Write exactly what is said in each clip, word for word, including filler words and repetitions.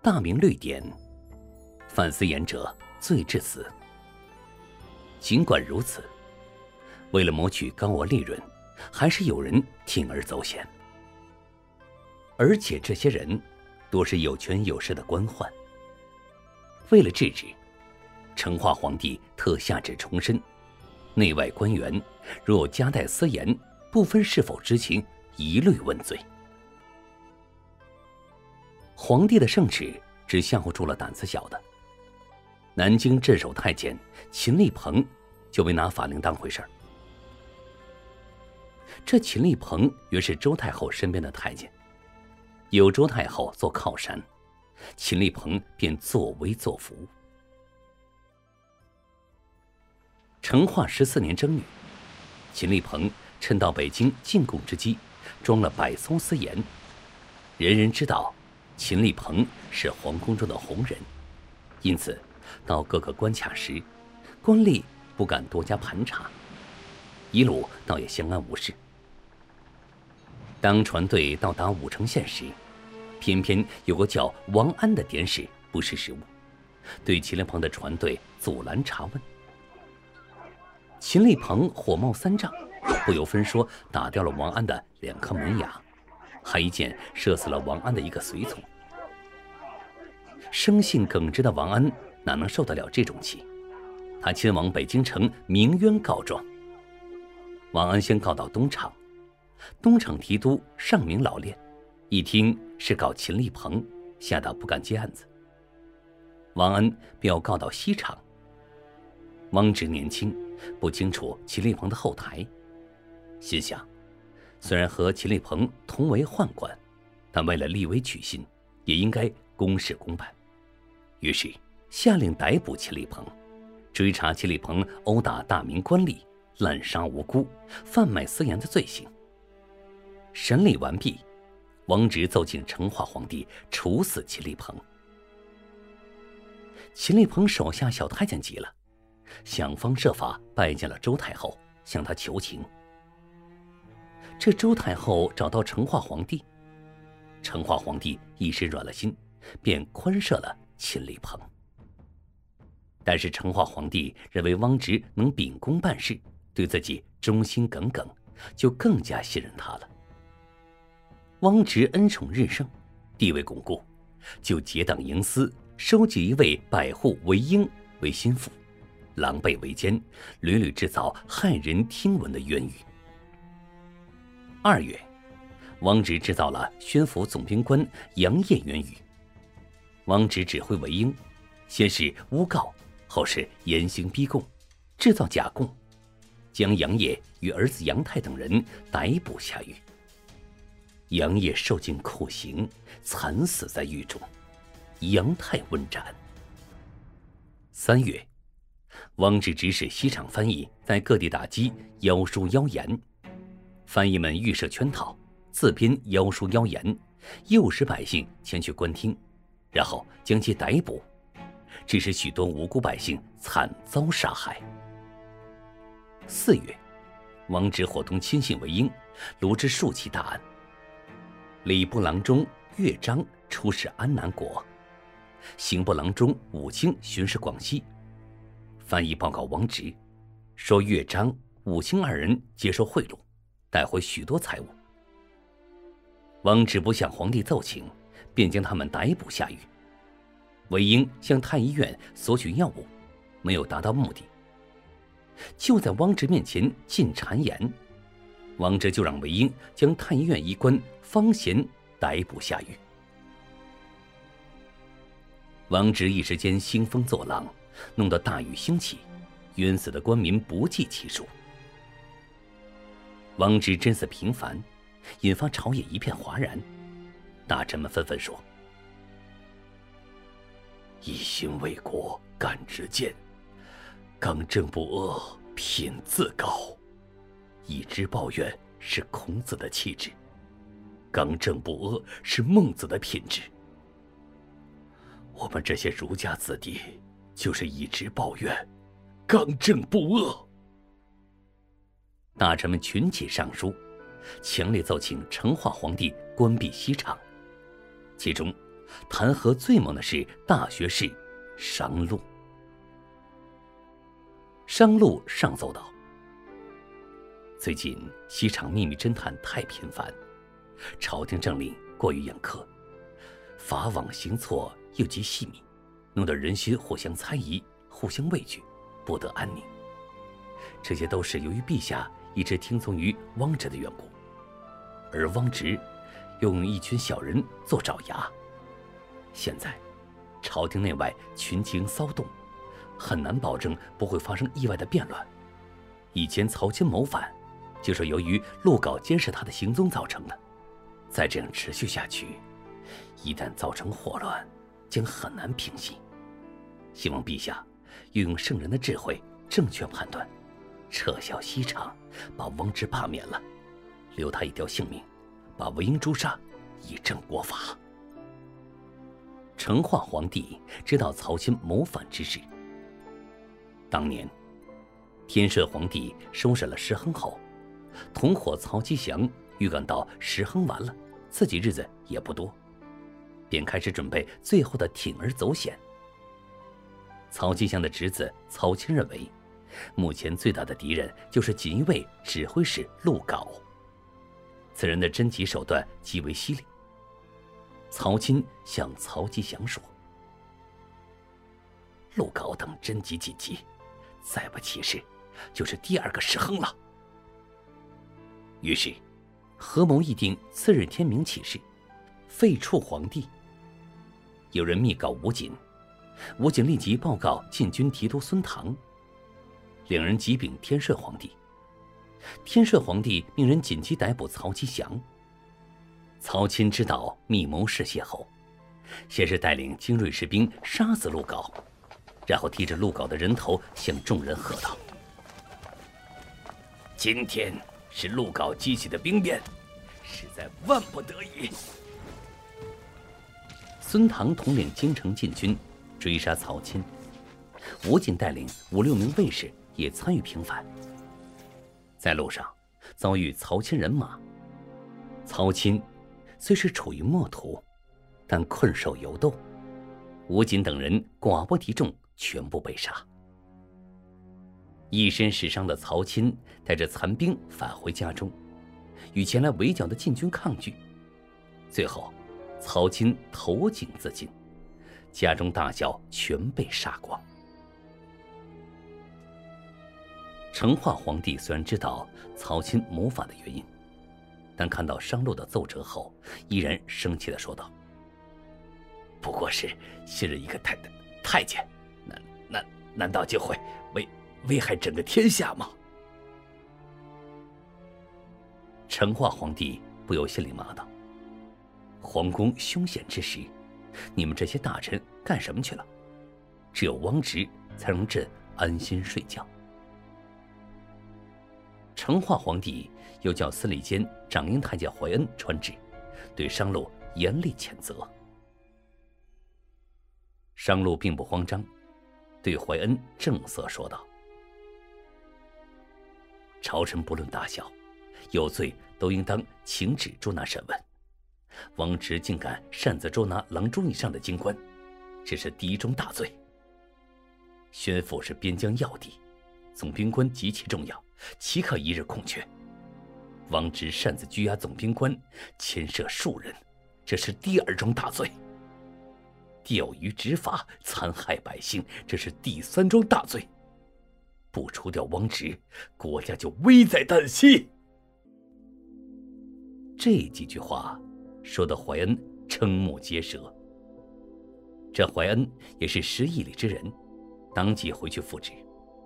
大明律典，犯私盐者罪致死。尽管如此，为了谋取高额利润，还是有人铤而走险。而且这些人多是有权有势的官宦。为了制止，成化皇帝特下旨重申，内外官员若有夹带私盐，不分是否知情，一律问罪。皇帝的圣旨只吓唬住了胆子小的。南京镇守太监秦立鹏就没拿法令当回事儿。这秦立鹏原是周太后身边的太监，有周太后做靠山，秦立鹏便作威作福。成化十四年正月，秦立鹏趁到北京进贡之机，装了百艘私盐。人人知道秦立鹏是皇宫中的红人，因此到各个关卡时，官吏不敢多加盘查，一路倒也相安无事。当船队到达武城县时，偏偏有个叫王安的典史不识时务，对秦立鹏的船队阻拦查问。秦立鹏火冒三丈，不由分说打掉了王安的两颗门牙，还一箭射死了王安的一个随从。生性耿直的王安哪能受得了这种气？他前往北京城鸣冤告状。王安先告到东厂，东厂提督上明老练一听是告秦立鹏，吓得不敢接案子。王安便要告到西厂。汪直年轻，不清楚秦立鹏的后台，心想虽然和秦立鹏同为宦官，但为了立威取信，也应该公事公办。于是下令逮捕秦立鹏，追查秦立鹏殴打大明官吏、滥杀无辜、贩卖私盐的罪行。审理完毕，汪直奏请成化皇帝处死秦立鹏。秦立鹏手下小太监急了，想方设法拜见了周太后，向她求情。这周太后找到成化皇帝，成化皇帝一时软了心，便宽赦了秦立鹏。但是成化皇帝认为汪直能秉公办事，对自己忠心耿耿，就更加信任他了。汪直恩宠日盛，地位巩固，就结党营私，收集一位百户韦婴为心腹，狼狈为奸，屡屡制造骇人听闻的冤狱。二月，汪直制造了宣抚总兵官杨业冤狱。汪直指挥韦婴，先是诬告，后是严刑逼供，制造假供，将杨业与儿子杨泰等人逮捕下狱。杨业受尽酷刑，惨死在狱中，杨泰问斩。三月，汪直指使西厂翻译在各地打击妖书妖言，翻译们预设圈套，自编妖书妖言，诱使百姓前去观听，然后将其逮捕，致使许多无辜百姓惨遭杀害。四月，汪直伙同亲信韦婴，卢织数起大案。礼部郎中乐章出使安南国，刑部郎中武清巡视广西。翻译报告汪直，说乐章、武清二人接受贿赂，带回许多财物。汪直不向皇帝奏请，便将他们逮捕下狱。韦婴向太医院索取药物，没有达到目的。就在汪直面前进谗言，汪直就让韦婴将太医院医官方贤逮捕下狱。汪直一时间兴风作浪，弄得大狱兴起，冤死的官民不计其数。汪直真死平凡，引发朝野一片哗然，大臣们纷纷说：一心为国，敢直谏，刚正不阿，品自高。以直报怨是孔子的气质，刚正不阿是孟子的品质。我们这些儒家子弟就是以直报怨，刚正不阿。大臣们群起上书，强烈奏请成化皇帝关闭西厂。其中弹劾最猛的是大学士商禄。商禄上奏道：最近西厂秘密侦探太频繁，朝廷政令过于严苛，法网行错又极细密，弄得人心互相猜疑，互相畏惧，不得安宁。这些都是由于陛下一直听从于汪直的缘故，而汪直又用一群小人做爪牙。现在朝廷内外群情骚动，很难保证不会发生意外的变乱。以前曹钦谋反，就是由于陆稿监视他的行踪造成的。再这样持续下去，一旦造成祸乱，将很难平息。希望陛下运用圣人的智慧，正确判断，撤销西厂，把汪直罢免了，留他一条性命，把韦应诛杀，以正国法。成化皇帝知道曹钦谋反之事。当年天顺皇帝收拾了石亨后，同伙曹吉祥预感到石亨完了，自己日子也不多，便开始准备最后的铤而走险。曹吉祥的侄子曹钦认为，目前最大的敌人就是锦衣卫指挥使陆稿，此人的侦缉手段极为犀利。曹钦向曹吉祥说：陆稿等侦缉紧急，再不起事，就是第二个石亨了。于是合谋议定次日天明起事，废黜皇帝。有人密告吴瑾，吴瑾立即报告禁军提督孙唐，两人急禀天顺皇帝。天顺皇帝命人紧急逮捕曹吉祥。曹钦知道密谋事泄后，先是带领精锐士兵杀死陆稿，然后提着陆稿的人头向众人喝道：今天是陆稿激起的兵变，实在万不得已。孙唐统领京城禁军追杀曹钦，吴瑾带领五六名卫士也参与平反。在路上遭遇曹钦人马，曹钦虽是处于末途，但困兽犹斗，吴瑾等人寡不敌众，全部被杀。一身是伤的曹钦带着残兵返回家中，与前来围剿的禁军抗拒，最后曹钦投井自尽，家中大小全被杀光。成化皇帝虽然知道曹钦谋反的原因，但看到商禄的奏折后，依然生气地说道：不过是信任一个太太监，难难难道就会危危害整个天下吗？成化皇帝不由心里骂道：皇宫凶险之时，你们这些大臣干什么去了？只有汪直才能朕安心睡觉。成化皇帝又叫司礼监掌印太监怀恩传旨，对商禄严厉谴责。商禄并不慌张，对怀恩正色说道：朝臣不论大小，有罪都应当请旨捉拿审问。汪直竟敢擅自捉拿郎中以上的京官，这是第一重大罪。宣府是边疆要地，总兵官极其重要，岂可一日空缺？汪直擅自拘押总兵官，牵涉数人，这是第二重大罪。钓鱼执法，残害百姓，这是第三桩大罪。不除掉汪直，国家就危在旦夕。这几句话说的怀恩瞠目结舌。这怀恩也是识义理之人，当即回去复旨。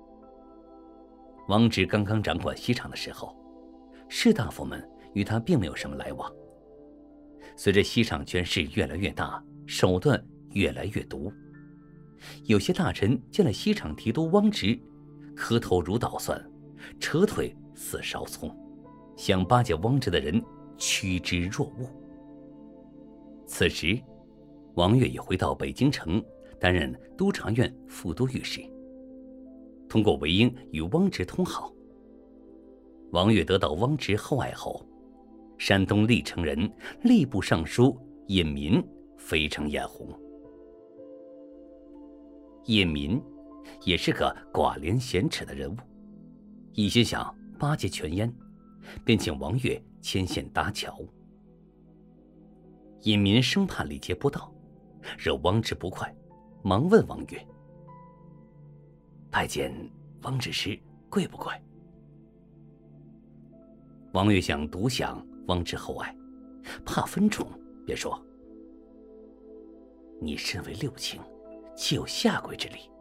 汪直刚刚掌管西厂的时候，士大夫们与他并没有什么来往。随着西厂权势越来越大，手段越来越毒，有些大臣见了西厂提督汪直，磕头如捣蒜，扯腿似烧葱，想巴结汪直的人趋之若鹜。此时王悦已回到北京城，担任督察院副都御史。通过韦应与汪直通好，王悦得到汪直厚爱后，山东历城人吏部尚书尹民飞成眼红。尹民也是个寡廉鲜耻的人物，一心想巴结权燕，便请王悦牵线搭桥。尹民生怕礼节不到，惹汪直不快，忙问王悦：“拜见汪执事贵不贵？”王悦想独享汪直厚爱，怕分宠，便说：“你身为六卿，岂有下跪之理？”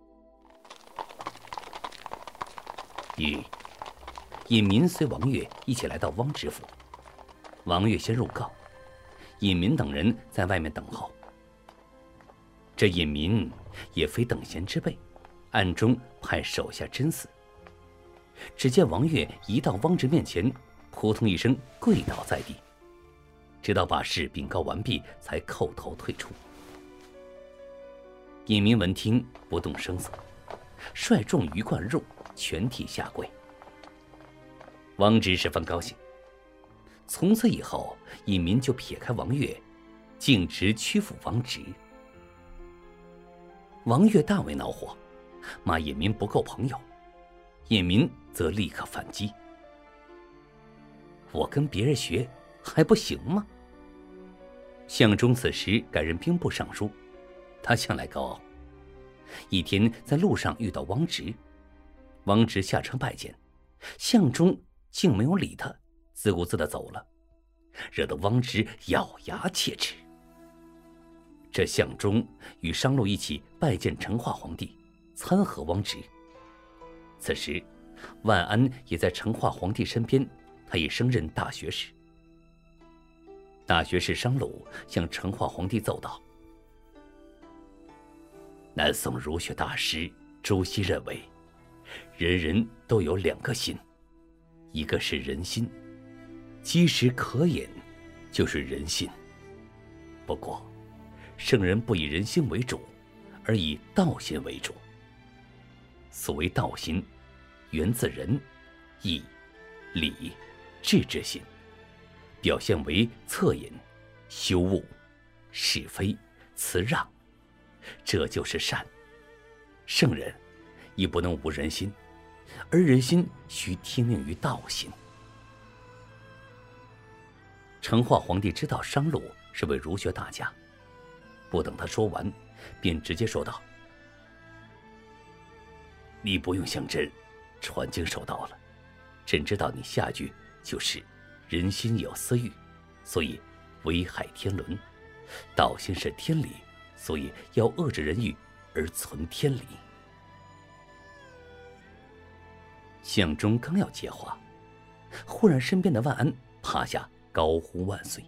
于尹民随王悦一起来到汪知府，王悦先入告，尹民等人在外面等候。这尹民也非等闲之辈，暗中派手下侦死。只见王悦一到汪直面前，扑通一声跪倒在地，直到把事禀告完毕，才叩头退出。尹民闻听不动声色，率众鱼贯入，全体下跪。汪直十分高兴，从此以后，尹民就撇开王悦，径直屈服王直。王悦大为恼火，骂尹民不够朋友，尹民则立刻反击：“我跟别人学还不行吗？”项忠此时改任兵部尚书，他向来高傲。一天在路上遇到汪直，汪直下车拜见，项忠竟没有理他，自顾自地走了，惹得汪直咬牙切齿。这项忠与商路一起拜见成化皇帝，参合汪直。此时万安也在成化皇帝身边，他已升任大学士。大学士商路向成化皇帝奏道：“南宋儒学大师朱熹认为，人人都有两个心，一个是人心，积食可饮，就是人心。不过，圣人不以人心为主，而以道心为主。所谓道心，源自仁、义、礼、智之心，表现为恻隐、羞恶、是非、辞让，这就是善。圣人亦不能无人心，而人心须听命于道心。”成化皇帝知道商路是位儒学大家，不等他说完，便直接说道：“你不用向朕传经授道了，朕知道你下句就是人心有私欲，所以危害天伦；道心是天理，所以要遏制人欲而存天理。”项忠刚要接话，忽然身边的万安趴下高呼万岁。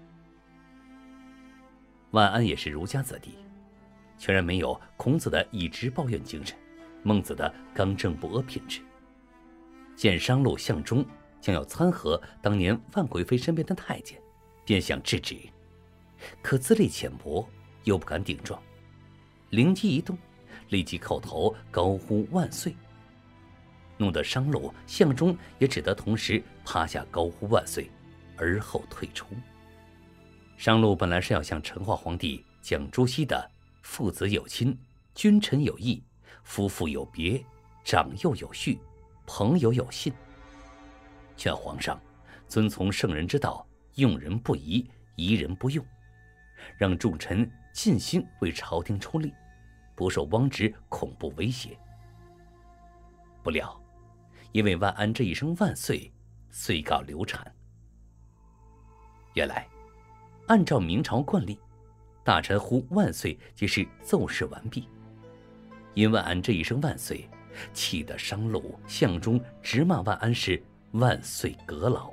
万安也是儒家子弟，全然没有孔子的以直报怨精神，孟子的刚正不阿品质。见商路、项忠将要参合当年万贵妃身边的太监，便想制止，可资历浅薄，又不敢顶撞，灵机一动，立即叩头高呼万岁，弄得商路、项忠也只得同时趴下高呼万岁，而后退出。商路本来是要向成化皇帝讲朱熹的父子有亲，君臣有义，夫妇有别，长幼有序，朋友有信，劝皇上遵从圣人之道，用人不疑，疑人不用，让众臣尽心为朝廷出力，不受汪直恐怖威胁。不料因为万安这一声万岁，遂告流产。原来按照明朝惯例，大臣呼万岁即是奏事完毕。因万安这一声万岁，气得商路、项忠直骂万安是万岁阁老。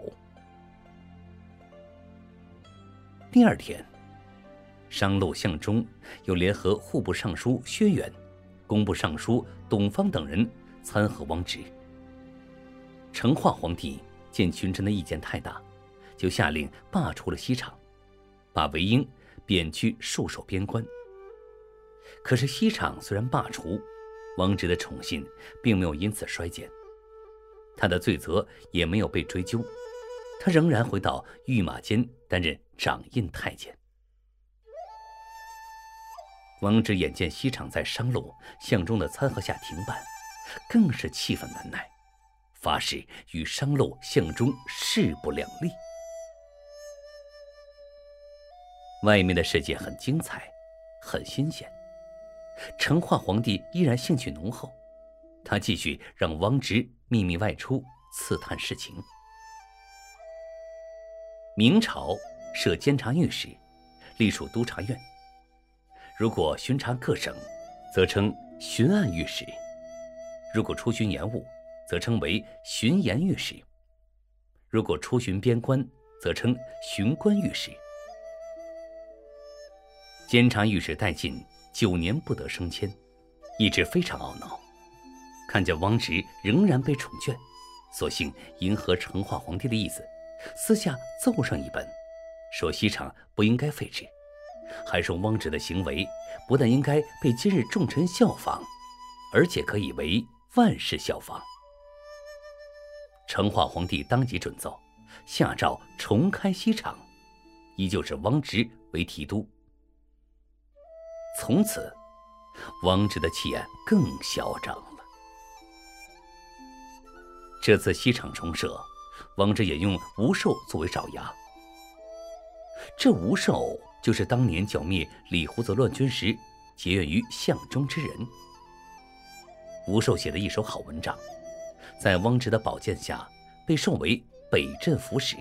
第二天，商路、项忠又联合户部尚书薛远、工部尚书董方等人参合汪直。成化皇帝见群臣的意见太大，就下令罢除了西厂，把韦应贬去戍守边关。可是西厂虽然罢除，汪直的宠信并没有因此衰减，他的罪责也没有被追究，他仍然回到御马监担任掌印太监。 王直眼见西厂在商路、相中的参合下停办，更是气愤难耐，发誓与商路、相中势不两立。外面的世界很精彩，很新鲜，成化皇帝依然兴趣浓厚，他继续让汪直秘密外出刺探事情。明朝设监察御史，隶属督察院。如果巡查各省，则称巡按御史；如果出巡盐务，则称为巡盐御史；如果出巡边关，则称巡关御史。监察御史戴进九年不得升迁，一直非常懊恼。看见汪直仍然被宠眷，索性迎合成化皇帝的意思，私下奏上一本，说西厂不应该废止，还说汪直的行为不但应该被今日众臣效仿，而且可以为万世效仿。成化皇帝当即准奏，下诏重开西厂，依旧是汪直为提督。从此，汪直的气焰更嚣张了。这次西厂重设，汪直也用吴寿作为爪牙。这吴寿就是当年剿灭李胡子乱军时结怨于相中之人。吴寿写的一手好文章，在汪直的保荐下，被授为北镇抚使。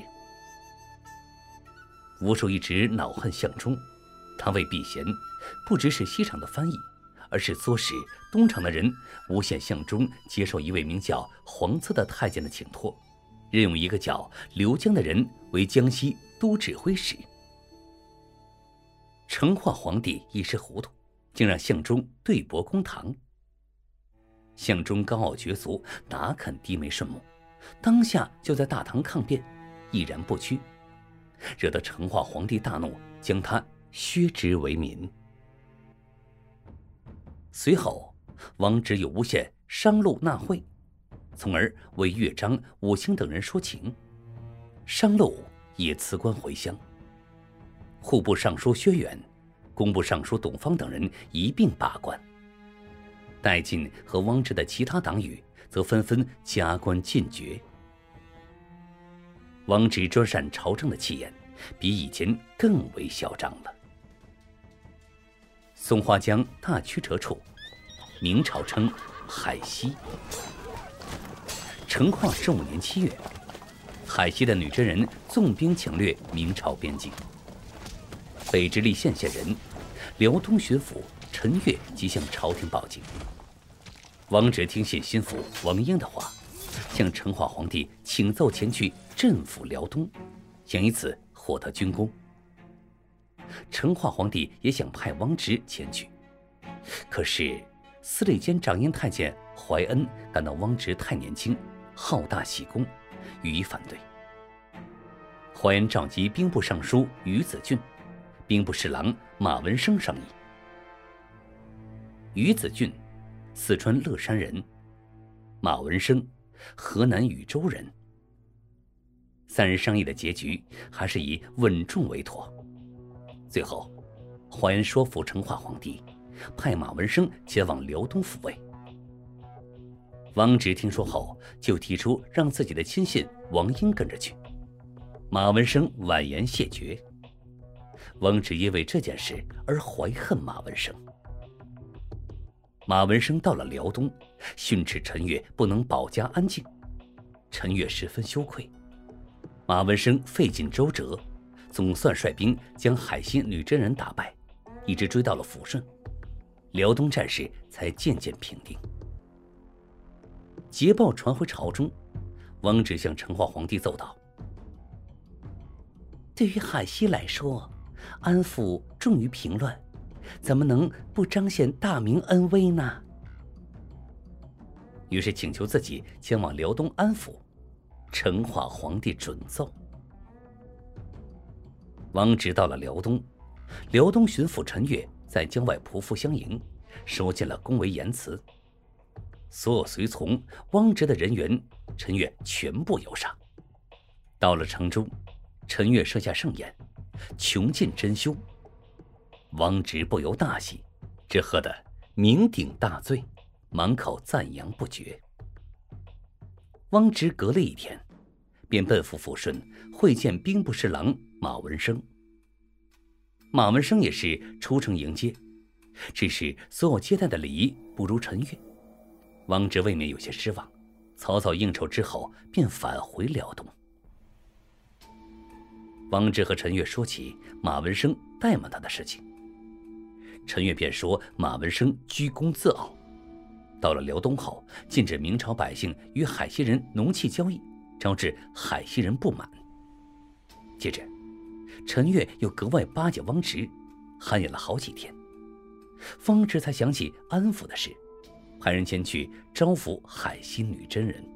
吴寿一直恼恨相中，他为避嫌，不只是西厂的翻译，而是唆使东厂的人诬陷相中接受一位名叫黄策的太监的请托，任用一个叫刘江的人为江西都指挥使。成化皇帝一时糊涂，竟让相中对簿公堂。相中高傲绝俗，哪肯低眉顺目，当下就在大堂抗辩，毅然不屈，惹得成化皇帝大怒，将他削职为民。随后，汪直又诬陷商路纳贿，从而为乐章、武兴等人说情。商路也辞官回乡。户部尚书薛远、工部尚书董方等人一并罢官。戴进和汪直的其他党羽则纷纷加官进爵。汪直专擅朝政的气焰比以前更为嚣张了。松花江大曲折处，明朝称海西。成化十五年七月，海西的女真人纵兵抢掠明朝边境。北直隶县县人、辽东巡抚陈岳即向朝廷报警。汪直听信心腹王英的话，向成化皇帝请奏前去镇抚辽东，想以此获得军功。成化皇帝也想派汪直前去，可是司礼监掌印太监怀恩感到汪直太年轻，好大喜功，予以反对。怀恩召集兵部尚书于子俊、兵部侍郎马文生商议。于子俊，四川乐山人；马文生，河南禹州人。三人商议的结局还是以稳重为妥。最后，怀恩说服成化皇帝，派马文生前往辽东抚慰。汪直听说后，就提出让自己的亲信王英跟着去。马文生婉言谢绝。汪直因为这件事而怀恨马文生。马文生到了辽东，训斥陈岳不能保家安静，陈岳十分羞愧。马文生费尽周折，总算率兵将海西女真人打败，一直追到了抚顺，辽东战事才渐渐平定。捷报传回朝中，汪直向成化皇帝奏道：对于海西来说，安抚重于平乱，怎么能不彰显大明恩威呢？于是请求自己前往辽东安抚。成化皇帝准奏。汪直到了辽东，辽东巡抚陈岳在江外匍匐相迎，收进了恭维言辞。所有随从汪直的人员，陈岳全部有赏。到了城中，陈岳设下盛宴，穷尽珍馐。汪直不由大喜， 这喝得酩酊大醉，满口赞扬不绝。汪直隔了一天，便奔赴抚顺会见兵部侍郎马文生。马文生也是出城迎接，只是所有接待的礼仪不如陈悦。汪直未免有些失望，草草应酬之后便返回辽东。汪直和陈悦说起马文生怠慢他的事情，陈悦便说马文生居功自傲，到了辽东后禁止明朝百姓与海西人农契交易，招致海西人不满。接着陈悦又格外巴结汪直，寒暄了好几天，汪直才想起安抚的事，派人前去招抚海西女真人。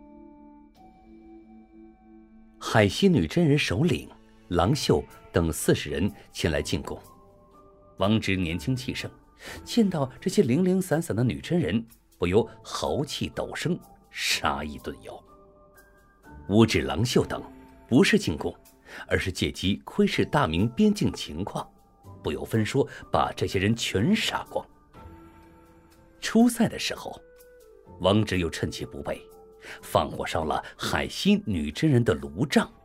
海西女真人首领郎秀等四十人前来进贡。汪直年轻气盛，见到这些零零散散的女真人，不由豪气陡生，杀意顿有。乌指郎秀等不是进贡，而是借机窥视大明边境情况，不由分说把这些人全杀光。出塞的时候，汪直又趁其不备，放火烧了海西女真人的炉帐。